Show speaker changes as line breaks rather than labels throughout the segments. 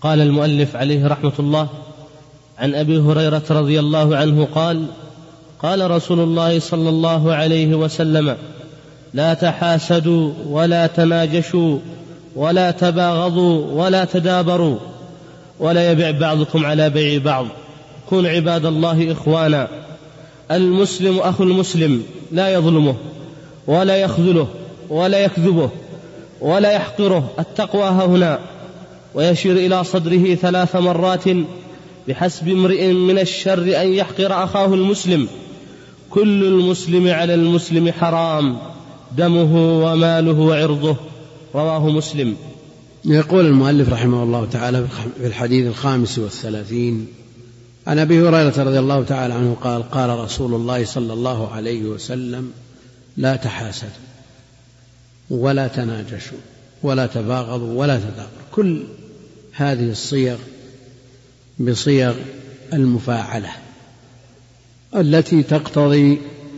قال المؤلف عليه رحمة الله: عن أبي هريرة رضي الله عنه قال: قال رسول الله صلى الله عليه وسلم: لا تحاسدوا ولا تناجشوا ولا تباغضوا ولا تدابروا ولا يبع بعضكم على بيع بعض، كونوا عباد الله إخوانا، المسلم أخو المسلم، لا يظلمه ولا يخذله ولا يكذبه ولا يحقره، التقوى هنا. ويشير إلى صدره 3 مرات: بحسب امرئ من الشر أن يحقر أخاه المسلم، كل المسلم على المسلم حرام، دمه وماله وعرضه، رواه مسلم.
يقول المؤلف رحمه الله تعالى في الحديث 35 عن أبي هريرة رضي الله تعالى عنه قال: قال رسول الله صلى الله عليه وسلم: لا تحاسدوا ولا تناجشوا ولا تباغضوا ولا تدابروا. كل هذه الصيغ بصيغ المفاعلة التي تقتضي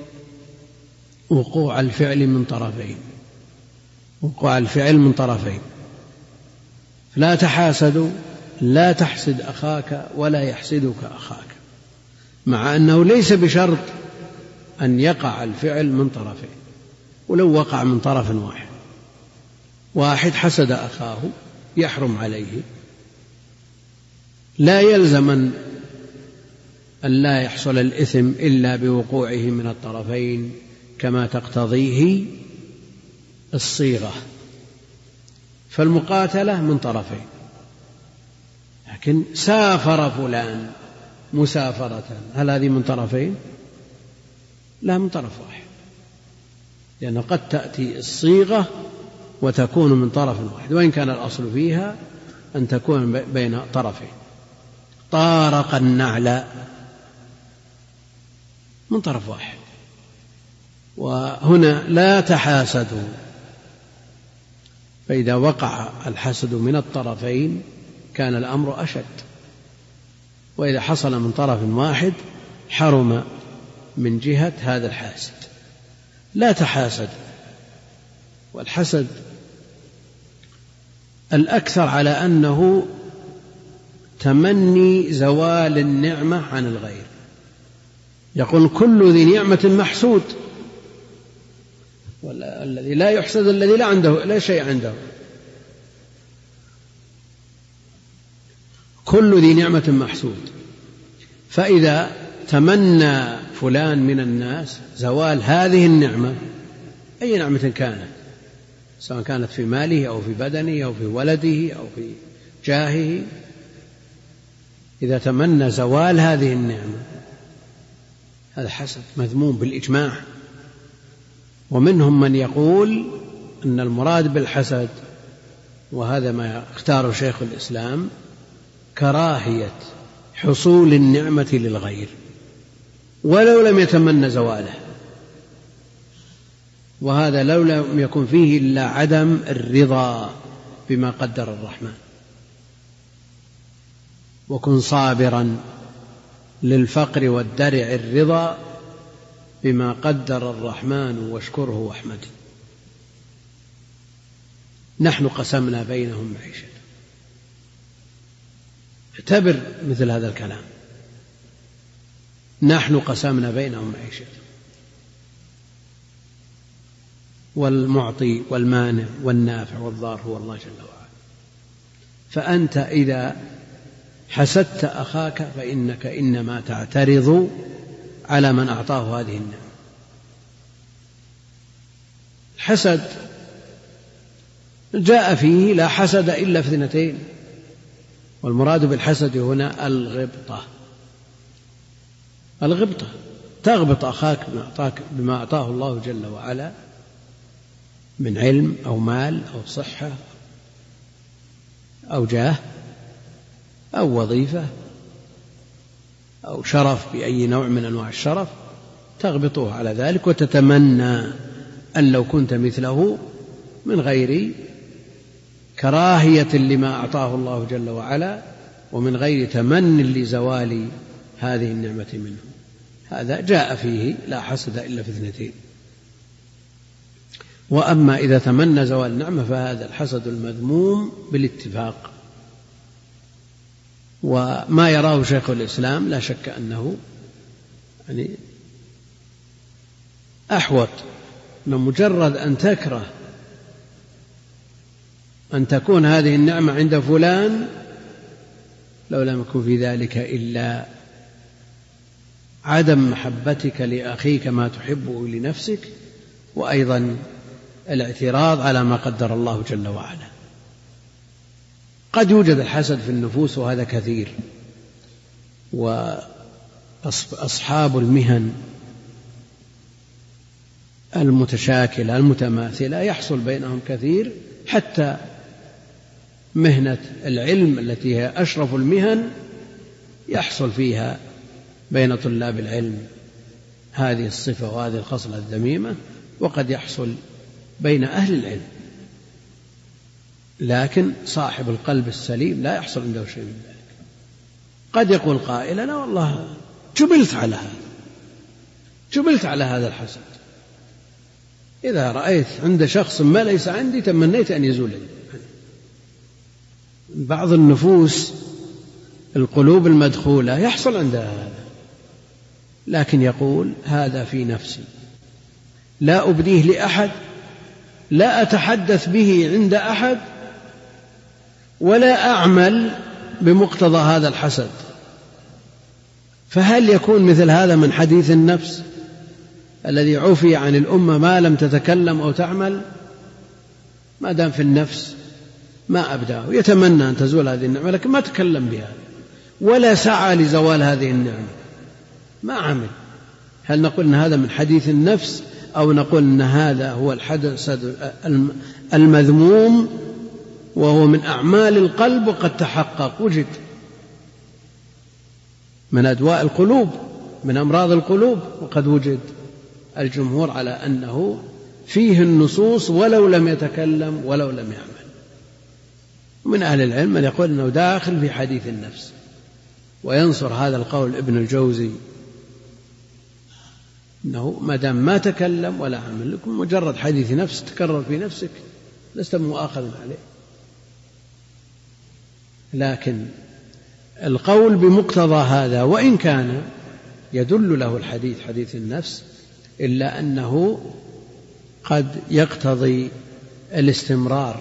وقوع الفعل من طرفين. لا تحاسدوا، لا تحسد أخاك ولا يحسدك أخاك، مع أنه ليس بشرط أن يقع الفعل من طرفين، ولو وقع من طرف واحد حسد أخاه يحرم عليه، لا يلزم أن لا يحصل الإثم إلا بوقوعه من الطرفين كما تقتضيه الصيغة. فالمقاتلة من طرفين، لكن سافر فلان مسافرة، هل هذه من طرفين؟ لا، من طرف واحد، لأن قد تأتي الصيغة وتكون من طرف واحد، وإن كان الأصل فيها أن تكون بين طرفين. طارق النعل من طرف واحد. وهنا لا تحاسدوا، فإذا وقع الحسد من الطرفين كان الأمر أشد، وإذا حصل من طرف واحد حرم من جهة هذا الحاسد. لا تحاسد، والحسد الأكثر على أنه تمني زوال النعمة عن الغير. يقول: كل ذي نعمة محسود، والذي لا يحسد الذي لا شيء عنده. كل ذي نعمة محسود. فإذا تمنى فلان من الناس زوال هذه النعمة، أي نعمة كانت، سواء كانت في ماله أو في بدنه أو في ولده أو في جاهه، إذا تمنى زوال هذه النعمة هذا حسد مذموم بالإجماع. ومنهم من يقول أن المراد بالحسد، وهذا ما اختاره شيخ الإسلام، كراهية حصول النعمة للغير ولو لم يتمنى زواله، وهذا لو لم يكن فيه إلا عدم الرضا بما قدر الرحمن. وكن صابرا للفقر والدرع الرضا بما قدر الرحمن واشكره واحمده. نحن قسمنا بينهم معيشة. اعتبر مثل هذا الكلام: نحن قسمنا بينهم معيشة. والمعطي والمانع والنافع والضار هو الله جل وعلا. فأنت إذا حسدت أخاك فإنك إنما تعترض على من أعطاه هذه النعمة. الحسد جاء فيه لا حسد إلا في 2، والمراد بالحسد هنا الغبطة، تغبط أخاك بما أعطاه الله جل وعلا من علم أو مال أو صحة أو جاه أو وظيفة أو شرف بأي نوع من أنواع الشرف، تغبطه على ذلك وتتمنى أن لو كنت مثله، من غير كراهية لما أعطاه الله جل وعلا ومن غير تمن لزوال هذه النعمة منه. هذا جاء فيه لا حسد إلا في 2. وأما إذا تمنى زوال النعمة فهذا الحسد المذموم بالاتفاق. وما يراه شيخ الإسلام لا شك أنه يعني أحوط من مجرد أن تكره أن تكون هذه النعمة عند فلان لو لم يكن في ذلك إلا عدم محبتك لأخيك ما تحبه لنفسك، وأيضا الاعتراض على ما قدر الله جل وعلا. قد يوجد الحسد في النفوس وهذا كثير، وأصحاب المهن المتشاكلة المتماثلة يحصل بينهم كثير، حتى مهنة العلم التي هي أشرف المهن يحصل فيها بين طلاب العلم هذه الصفة وهذه الخصلة الذميمة، وقد يحصل بين أهل العلم، لكن صاحب القلب السليم لا يحصل عنده شيء من ذلك. قد يقول قائل أنا والله جبلت على هذا الحسد، إذا رأيت عند شخص ما ليس عندي تمنيت أن يزول عندي. بعض النفوس القلوب المدخولة يحصل عندها هذا، لكن يقول هذا في نفسي لا أبديه لأحد، لا أتحدث به عند أحد، ولا أعمل بمقتضى هذا الحسد. فهل يكون مثل هذا من حديث النفس الذي عفي عن الأمة ما لم تتكلم أو تعمل؟ ما دام في النفس ما أبداه، يتمنى أن تزول هذه النعمة لكن ما تكلم بها ولا سعى لزوال هذه النعمة، ما عمل. هل نقول أن هذا من حديث النفس أو نقول أن هذا هو الحسد المذموم وهو من أعمال القلب وقد تحقق وجد من أدواء القلوب من أمراض القلوب وقد وجد؟ الجمهور على أنه فيه النصوص ولو لم يتكلم ولو لم يعمل. من أهل العلم من يقول أنه داخل في حديث النفس، وينصر هذا القول ابن الجوزي أنه ما دام ما تكلم ولا عمل لكم مجرد حديث نفس تكرر في نفسك لست مؤاخذا عليه. لكن القول بمقتضى هذا وإن كان يدل له الحديث حديث النفس إلا أنه قد يقتضي الاستمرار،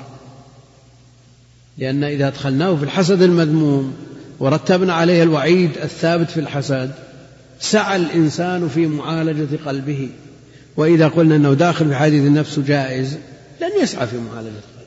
لأن إذا أدخلناه في الحسد المذموم ورتبنا عليه الوعيد الثابت في الحسد سعى الإنسان في معالجة قلبه، وإذا قلنا أنه داخل في حديث النفس جائز لن يسعى في معالجة قلبه.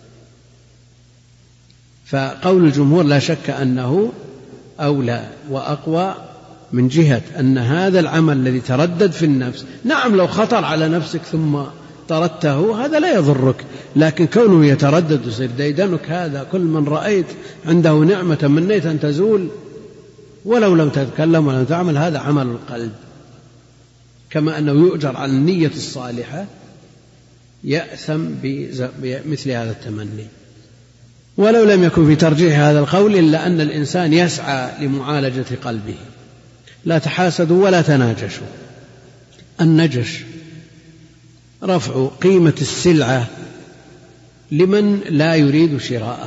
فقول الجمهور لا شك أنه أولى وأقوى من جهة أن هذا العمل الذي تردد في النفس، نعم لو خطر على نفسك ثم طردته هذا لا يضرك، لكن كونه يتردد ويصير ديدنك هذا كل من رأيت عنده نعمة منيت أن تزول ولو لم تتكلم ولم تعمل، هذا عمل القلب. كما أنه يؤجر على النية الصالحة يأثم بمثل هذا التمني. ولو لم يكن في ترجيح هذا القول إلا أن الإنسان يسعى لمعالجة قلبه. لا تحاسدوا ولا تناجشوا. النجش رفع قيمة السلعة لمن لا يريد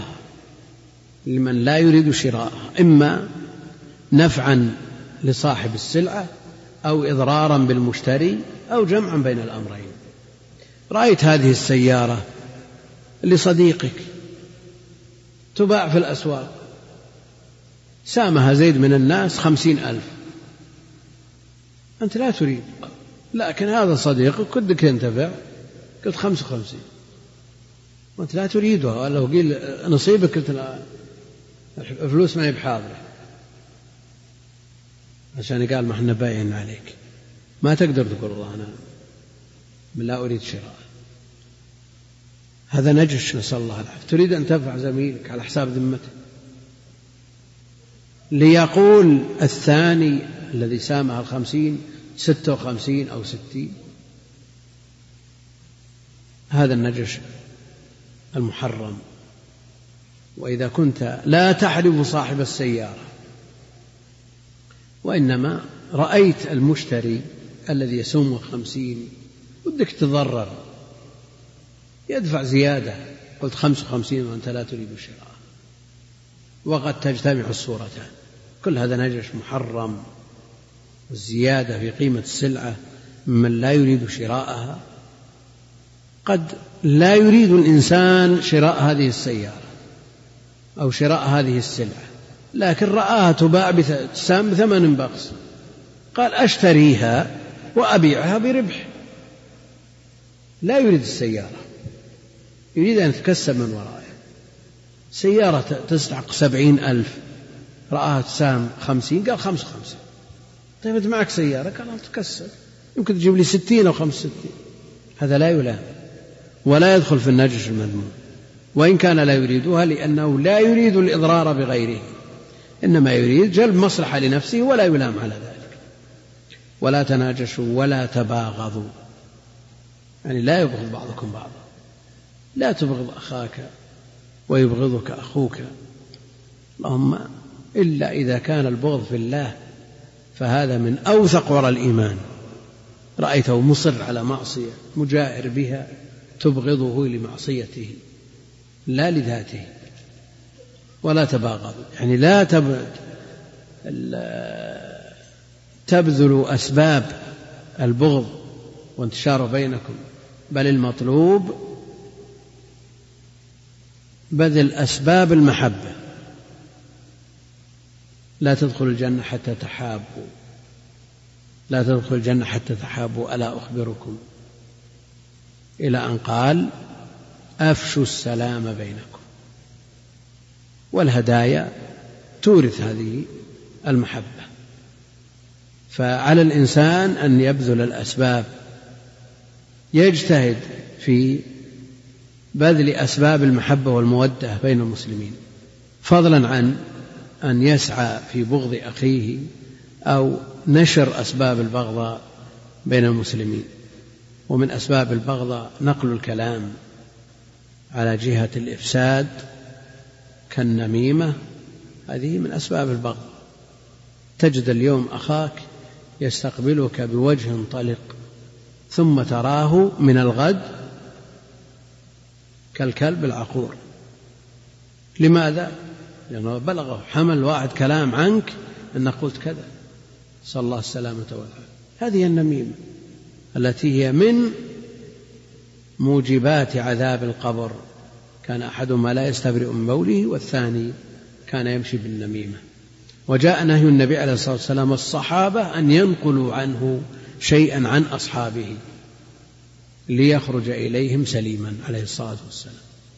شراءها، إما نفعا لصاحب السلعة أو إضرارا بالمشتري أو جمعا بين الأمرين. رأيت هذه السيارة لصديقك تباع في الأسواق، سامها زيد من الناس 50,000، أنت لا تريد، لكن هذا صديقك كدك ينتفع، قلت 55 وأنت لا تريدها، ولو قيل نصيبك قلت لا الفلوس ما هي بحاضرة، عشان قال ما احنا باين عليك، ما تقدر تقول والله أنا لا أريد شراء. هذا نجش، نسأل الله العافية. تريد أن تنفع زميلك على حساب ذمته. ليقول الثاني الذي سامها 50 56 أو 60، هذا النجش المحرم. وإذا كنت لا تعرف صاحب السيارة وإنما رأيت المشتري الذي يسوم 50 ودك تضرر يدفع زيادة، قلت 55 وأنت لا تريد شراء، وقد تجتمع الصورتان. كل هذا نجش محرم، والزيادة في قيمة السلعة ممن لا يريد شراءها. قد لا يريد الإنسان شراء هذه السيارة أو شراء هذه السلعة، لكن رآها تباع بثمن بخس، قال أشتريها وأبيعها بربح. لا يريد السيارة، يريد أن يتكسب من ورائها. سيارة تستحق 70,000 رآها تسام 50 قال 55. طيب أنت معك سيارة؟ قال تكسب، يمكن تجيب لي 60 أو 65. هذا لا يلام ولا يدخل في النجش المذموم، وإن كان لا يريدها، لأنه لا يريد الإضرار بغيره، إنما يريد جلب مصلحة لنفسه، ولا يلام على ذلك. ولا تناجشوا ولا تباغضوا، يعني لا يبغض بعضكم بعضا. لا تبغض أخاك ويبغضك أخوك، اللهم إلا إذا كان البغض في الله، فهذا من أوثق وراء الإيمان. رأيته مصر على معصية مجاهر بها، تبغضه لمعصيته لا لذاته. ولا تباغضوا، يعني لا تبذلوا أسباب البغض وانتشاره بينكم، بل المطلوب بذل أسباب المحبة. لا تدخل الجنة حتى تحابوا، لا تدخل الجنة حتى تحابوا، ألا أخبركم، إلى أن قال أفشوا السلام بينكم. والهدايا تورث هذه المحبة، فعلى الإنسان أن يبذل الأسباب، يجتهد في بذل أسباب المحبة والمودة بين المسلمين، فضلا عن أن يسعى في بغض أخيه أو نشر أسباب البغضاء بين المسلمين. ومن أسباب البغضاء نقل الكلام على جهة الإفساد كالنميمة، هذه من أسباب البغض. تجد اليوم أخاك يستقبلك بوجه طلق، ثم تراه من الغد كالكلب العقور. لماذا؟ لأنه بلغه حمل واحد كلام عنك أن قلت كذا، صلى الله السلامة والعافية. هذه النميمة التي هي من موجبات عذاب القبر. كان أحدهما لا يستبرئ من بوله، والثاني كان يمشي بالنميمة. وجاء نهي النبي عليه الصلاة والسلام الصحابة أن ينقلوا عنه شيئا عن أصحابه ليخرج إليهم سليما عليه الصلاة والسلام.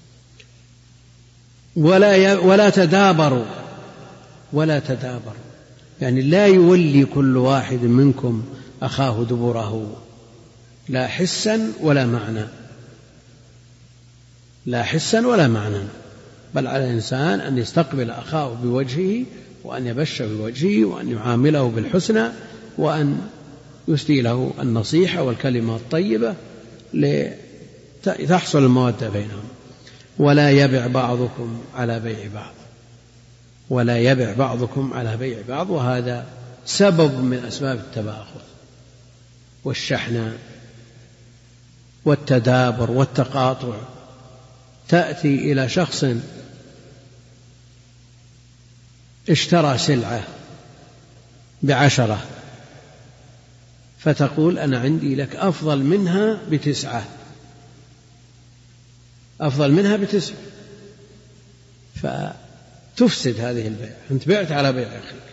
ولا تدابروا، ولا تدابروا، يعني لا يولي كل واحد منكم أخاه دبره، لا حسا ولا معنى، لا حسا ولا معنى، بل على الإنسان أن يستقبل أخاه بوجهه، وأن يبش بوجهه، وأن يعامله بالحسنى، وأن يسدي له النصيحة والكلمة الطيبة لتحصل المودة بينهم. ولا يبع بعضكم على بيع بعض، ولا يبع بعضكم على بيع بعض. وهذا سبب من أسباب التباغض والشحناء والتدابر والتقاطع. تأتي إلى شخص اشترى سلعة ب10، فتقول أنا عندي لك أفضل منها ب9، أفضل منها ب9، فتفسد هذه البيع. أنت بعت على بيع أخيك.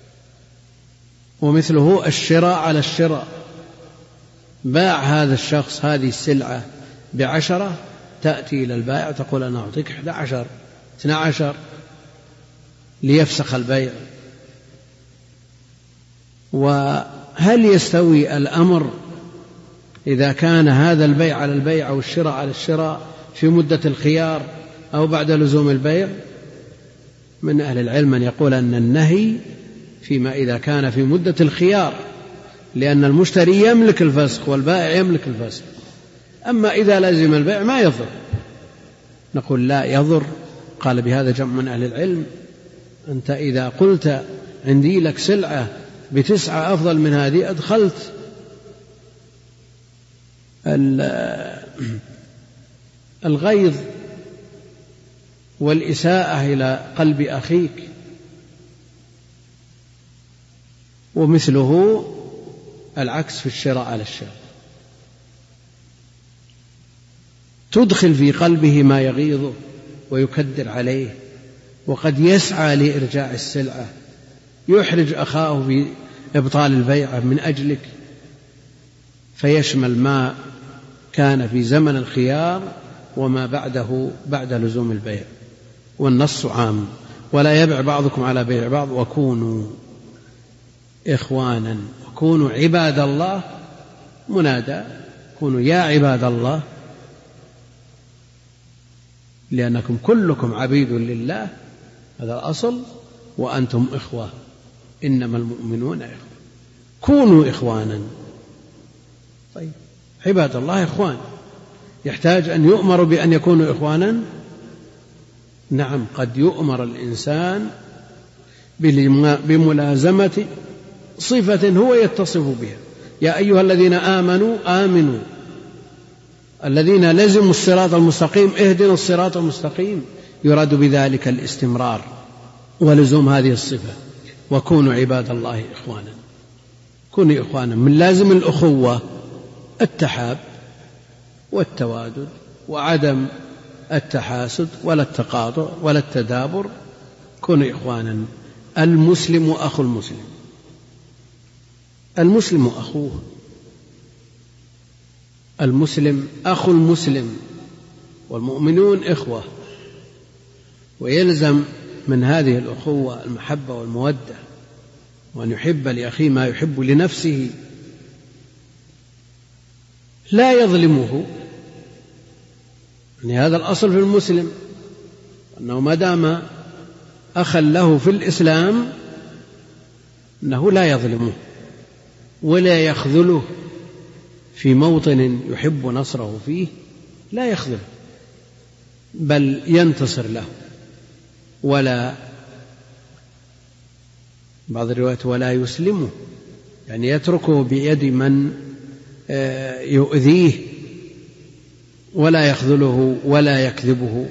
ومثله الشراء على الشراء، باع هذا الشخص هذه السلعة ب10، تأتي إلى البائع تقول أنا أعطيك 11 12 ليفسخ البيع. وهل يستوي الأمر إذا كان هذا البيع على البيع أو الشراء على الشراء في مدة الخيار أو بعد لزوم البيع؟ من أهل العلم من يقول أن النهي فيما إذا كان في مدة الخيار، لأن المشتري يملك الفسخ والبائع يملك الفسخ. أما إذا لزم البيع ما يضر، نقول لا يضر. قال بهذا جمع من أهل العلم. أنت إذا قلت عندي لك سلعة ب9 أفضل من هذه، أدخلت الغيظ والإساءة إلى قلب أخيك، ومثله العكس في الشراء على الشراء، تدخل في قلبه ما يغيظه ويكدر عليه، وقد يسعى لإرجاع السلعة، يحرج أخاه في إبطال البيعة من أجلك، فيشمل ما كان في زمن الخيار وما بعده بعد لزوم البيع. والنص عام: ولا يبع بعضكم على بيع بعض وكونوا إخوانا وكونوا عباد الله. منادى: كونوا يا عباد الله، لأنكم كلكم عبيد لله، هذا الأصل، وأنتم إخوة، إنما المؤمنون إخوة. كونوا إخوانا. طيب، عباد الله إخوان، يحتاج أن يؤمر بأن يكونوا إخوانا؟ نعم، قد يؤمر الإنسان بملازمة صفة هو يتصف بها. يا أيها الذين آمنوا الذين لزموا الصراط المستقيم اهدنا الصراط المستقيم، يراد بذلك الاستمرار ولزوم هذه الصفة. وكونوا عباد الله إخوانا. كونوا إخوانا، من لازم الأخوة التحاب والتوادد وعدم التحاسد ولا التقاطع ولا التدابر. كونوا إخوانا. المسلم أخو المسلم، المسلم أخوه، المسلم أخو المسلم، والمؤمنون إخوة، ويلزم من هذه الأخوة المحبة والمودة، وأن يحب لأخيه ما يحب لنفسه، لا يظلمه. يعني هذا الأصل في المسلم، أنه ما دام أخا له في الإسلام أنه لا يظلمه ولا يخذله في موطن يحب نصره فيه، لا يخذله، بل ينتصر له. ولا بعض الروايات ولا يسلمه، يعني يتركه بيد من يؤذيه، ولا يخذله ولا يكذبه،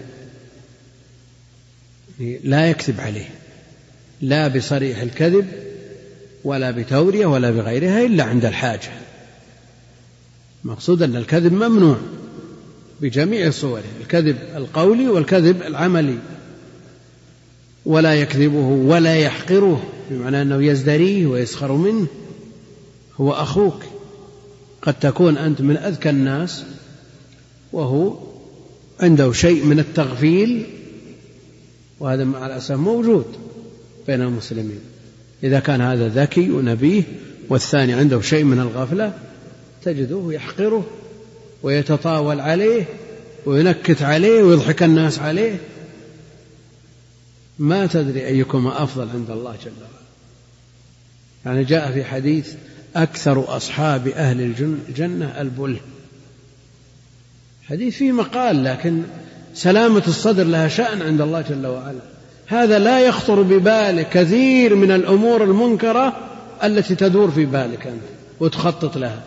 لا يكذب عليه، لا بصريح الكذب ولا بتورية ولا بغيرها إلا عند الحاجة. مقصود أن الكذب ممنوع بجميع صوره، الكذب القولي والكذب العملي. ولا يكذبه ولا يحقره، بمعنى أنه يزدريه ويسخر منه. هو أخوك، قد تكون أنت من أذكى الناس وهو عنده شيء من التغفيل، وهذا مع الأسف موجود بين المسلمين. إذا كان هذا ذكي ونبيه والثاني عنده شيء من الغفلة، تجده يحقره ويتطاول عليه وينكت عليه ويضحك الناس عليه. ما تدري أيكما أفضل عند الله جل وعلا. يعني جاء في حديث: أكثر أصحاب أهل الجنة البله. حديث فيه مقال، لكن سلامة الصدر لها شأن عند الله جل وعلا. هذا لا يخطر ببالك كثير من الأمور المنكرة التي تدور في بالك أنت وتخطط لها.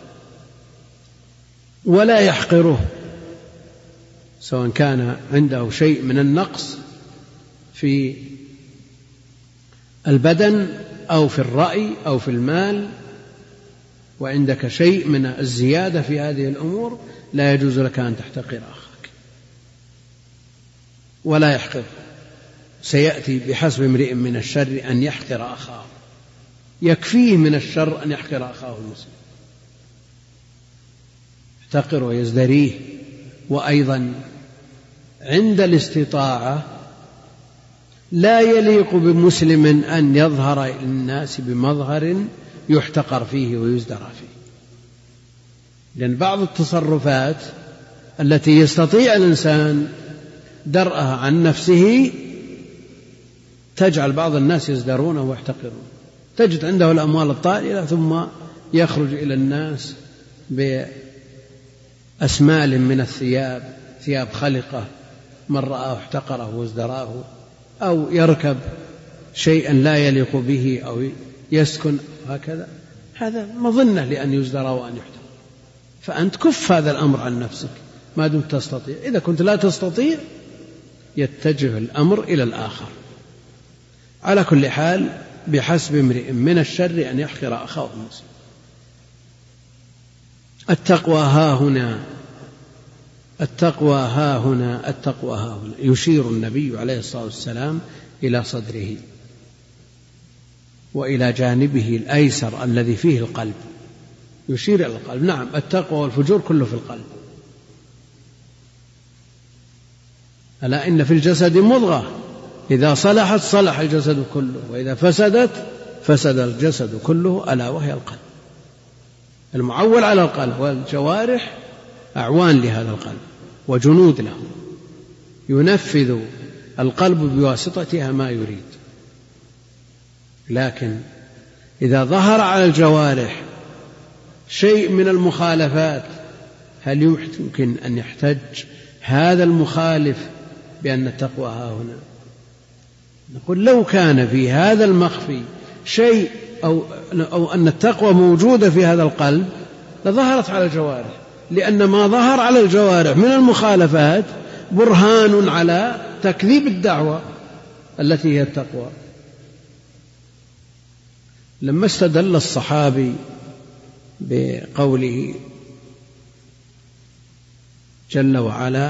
ولا يحقره، سواء كان عنده شيء من النقص في البدن أو في الرأي أو في المال، وعندك شيء من الزيادة في هذه الأمور، لا يجوز لك أن تحتقر أخاك. ولا يحقر. سيأتي بحسب امرئ من الشر أن يحقر أخاه، يكفيه من الشر أن يحقر أخاه المسلم، يحتقر ويزدريه. وأيضا عند الاستطاعة لا يليق بمسلم أن يظهر للناس بمظهر يحتقر فيه ويزدرى فيه، لأن بعض التصرفات التي يستطيع الإنسان درءها عن نفسه تجعل بعض الناس يزدرونه ويحتقرون. تجد عنده الأموال الطائلة ثم يخرج إلى الناس بأسمال من الثياب، ثياب خلقة، من رآه احتقره وازدراه، أو يركب شيئا لا يليق به، أو يسكن هكذا. هذا مظنة لأن يزدرى وأن يحتقر. فأنت كف هذا الأمر عن نفسك ما دمت تستطيع. إذا كنت لا تستطيع يتجه الأمر إلى الآخر. على كل حال، بحسب امرئ من الشر أن يحقر أخاه المسلم. التقوى ها هنا، التقوى ها هنا، التقوى ها هنا. يشير النبي عليه الصلاة والسلام إلى صدره وإلى جانبه الأيسر الذي فيه القلب، يشير إلى القلب. نعم، التقوى والفجور كله في القلب. ألا إن في الجسد مضغة إذا صلحت صلح الجسد كله وإذا فسدت فسد الجسد كله، ألا وهي القلب. المعول على القلب، والجوارح أعوان لهذا القلب وجنود له، ينفذ القلب بواسطتها ما يريد. لكن إذا ظهر على الجوارح شيء من المخالفات، هل يمكن أن يحتج هذا المخالف بأن التقوى ها هنا؟ نقول لو كان في هذا المخفي شيء أو أن التقوى موجودة في هذا القلب لظهرت على الجوارح، لأن ما ظهر على الجوارح من المخالفات برهان على تكذيب الدعوة التي هي التقوى. لما استدل الصحابي بقوله جل وعلا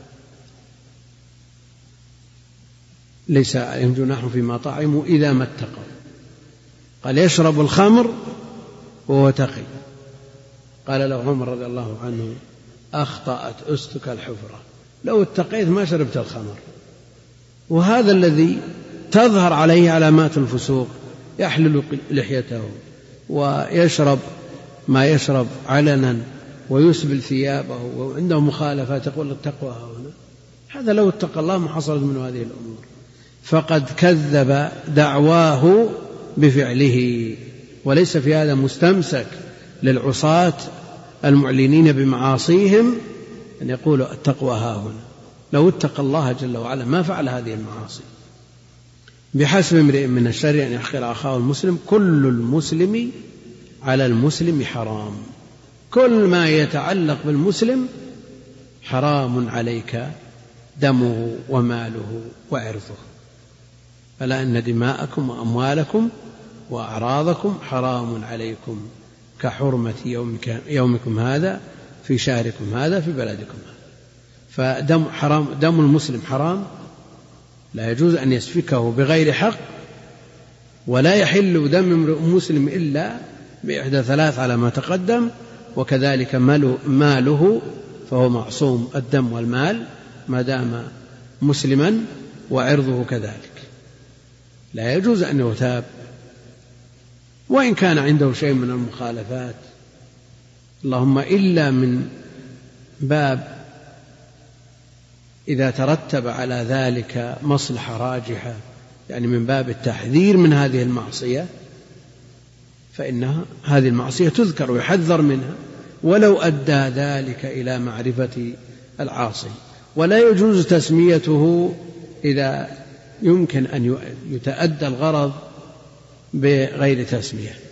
ليس عليهم جناح فيما طعموا إذا ما اتقوا، قال يشرب الخمر وهو تقي، قال له عمر رضي الله عنه أخطأت أستك الحفرة، لو اتقيت ما شربت الخمر. وهذا الذي تظهر عليه علامات الفسوق، يحلل لحيته ويشرب ما يشرب علنا ويسبل ثيابه وعنده مخالفات، يقول التقوى هنا. هذا لو اتقى الله ما حصلت من هذه الأمور. فقد كذب دعواه بفعله، وليس في هذا مستمسك للعصاة المعلنين بمعاصيهم أن يقولوا التقوى ها هنا. لو اتقى الله جل وعلا ما فعل هذه المعاصي. بحسب امرئ من الشر أن يحقر أخاه المسلم، كل المسلم على المسلم حرام، كل ما يتعلق بالمسلم حرام عليك دمه وماله وعرضه. ألا إن دماءكم وأموالكم وأعراضكم حرام عليكم كحرمة يومكم هذا في شهركم هذا في بلدكم هذا. فدم حرام، دم المسلم حرام، لا يجوز أن يسفكه بغير حق، ولا يحل دم امرئ مسلم إلا بإحدى ثلاث على ما تقدم. وكذلك ماله فهو معصوم الدم والمال ما دام مسلما، وعرضه كذلك لا يجوز أن يغتاب، وإن كان عنده شيء من المخالفات، اللهم إلا من باب إذا ترتب على ذلك مصلحة راجحة، يعني من باب التحذير من هذه المعصية، فإنها هذه المعصية تذكر ويحذر منها ولو أدى ذلك إلى معرفة العاصي. ولا يجوز تسميته إذا يمكن أن يتأدى الغرض بغير تسمية.